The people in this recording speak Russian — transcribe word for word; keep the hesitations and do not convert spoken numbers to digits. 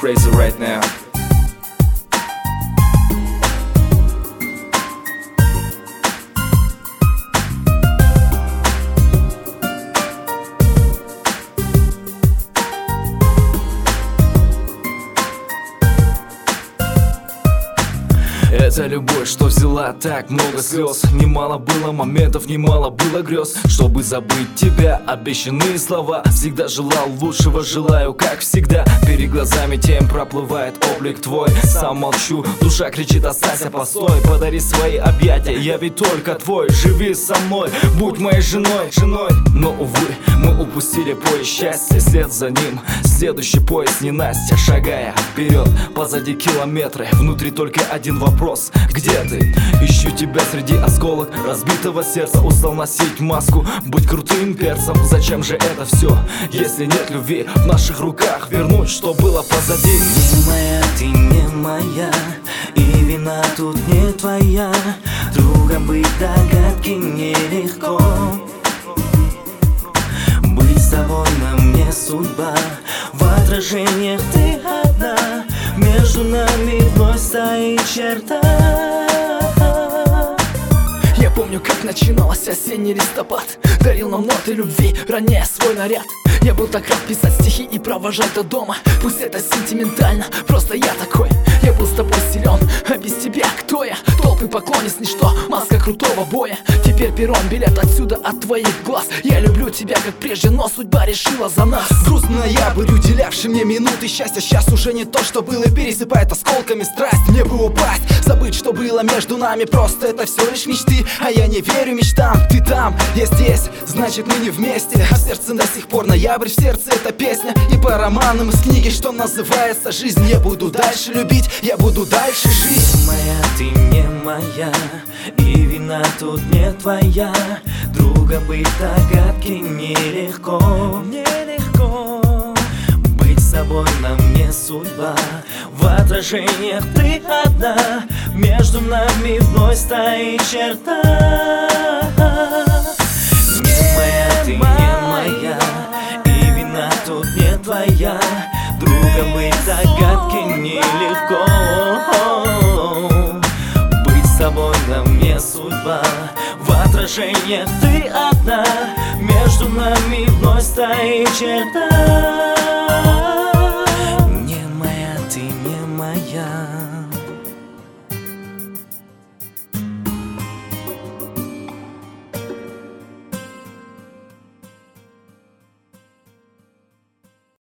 crazy right now. Это любовь, что взяла так много слез. Немало было моментов, немало было грез. Чтобы забыть тебя, обещанные слова. Всегда желал лучшего, желаю, как всегда. Перед глазами тень проплывает облик твой. Сам молчу, душа кричит: останься, постой. Подари свои объятия, я ведь только твой. Живи со мной, будь моей женой, женой. Но, увы, мы упустили поезд счастья. След за ним, следующий поезд не Настя. Шагая вперед, позади километры. Внутри только один вопрос: где ты? Ищу тебя среди осколок разбитого сердца. Устал носить маску, быть крутым перцем. Зачем же это все, если нет любви? В наших руках вернуть, что было позади. Не моя, ты не моя, и вина тут не твоя. Другом быть догадки нелегко. Быть с тобой на мне судьба. В отражениях ты одна. Между нами вновь стоит черта. Я помню, как начиналось осенний листопад. Дарил нам ноты любви, роняя свой наряд. Я был так рад писать стихи и провожать до дома. Пусть это сентиментально, просто я такой. Я был с тобой силен, а без тебя кто я? Толпы поклонниц, ничто, маска крутого боя. Теперь перрон, билет отсюда от твоих глаз. Я люблю тебя как прежде, но судьба решила за нас. Грустный ноябрь, уделявший мне минуты счастья. Сейчас уже не то, что было, пересыпает осколками страсть. Мне бы упасть, забыть, что было между нами. Просто это все лишь мечты, а я не верю мечтам. Ты там, я здесь, значит мы не вместе. А в сердце до сих пор ноябрь, в сердце эта песня. И по романам из книги, что называется жизнь. Я буду дальше любить, я буду дальше жить. Не моя, ты не моя, и вина тут не твоя. Друга быть догадки нелегко. Нелегко. Быть с собой на мне судьба. В отражениях ты одна. Между нами вновь стоит черта. Не моя, ты не моя, и вина тут не твоя. Друга быть догадки нелегко. Быть с тобой на мне судьба. В отражениях ты одна. Между нами вновь стоит черта. Не моя, ты не моя.